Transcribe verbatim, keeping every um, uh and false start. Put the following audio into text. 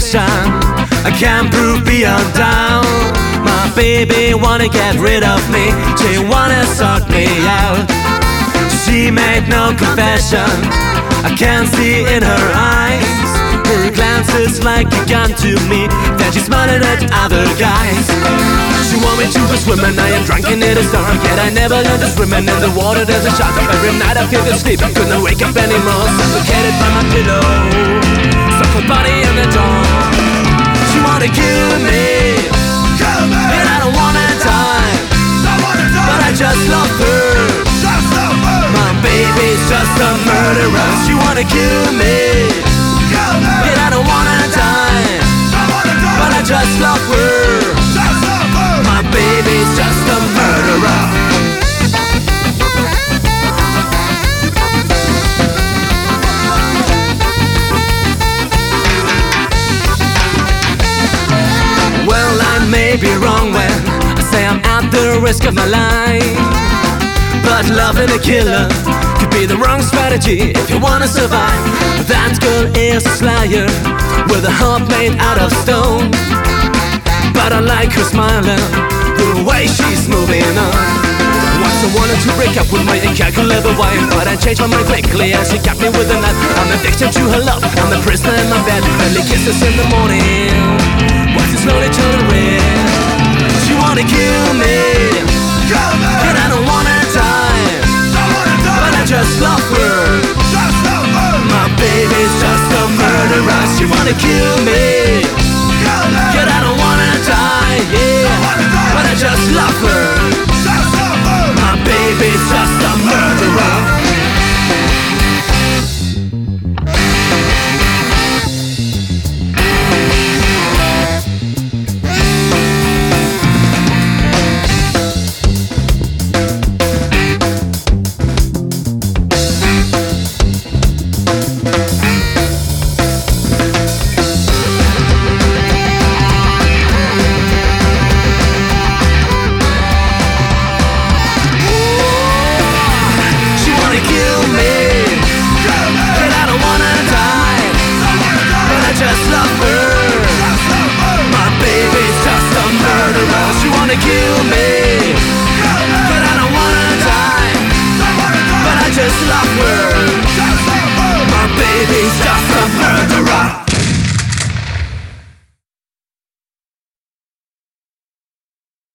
confession I can't prove beyond doubt. My baby wanna get rid of me, she wanna sort me out. She made no confession, I can't see in her eyes. Her glance is like a gun to me, then she's smiling at other guys. She want me to go swimming, I am drunk and it is dark, yet I never learned to swim. And in the water there's a shark. Every night I feel the sleep, I couldn't wake up anymore, suffocated by my pillow, stuck her body in the door. She wanna kill me, kill me, and I don't wanna die, don't wanna die. But I just love her, just love her. My baby's just a murderer. She wanna kill me, kill me, and I don't wanna die, don't wanna die. But I just love her, just love her. My baby's just a murderer. Well, I may be wrong when I say I'm at the risk of my life, but loving a killer could be the wrong strategy if you wanna survive. That girl is a slayer with a heart made out of stone, but I like her smiling, the way she's moving on. Once I wanted to break up with my incalculable wife, but I changed my mind quickly as she got me with a knife. I'm addicted to her love, I'm a prisoner in my bed, early kisses in the morning, watch it slowly turn red. She wanna kill me,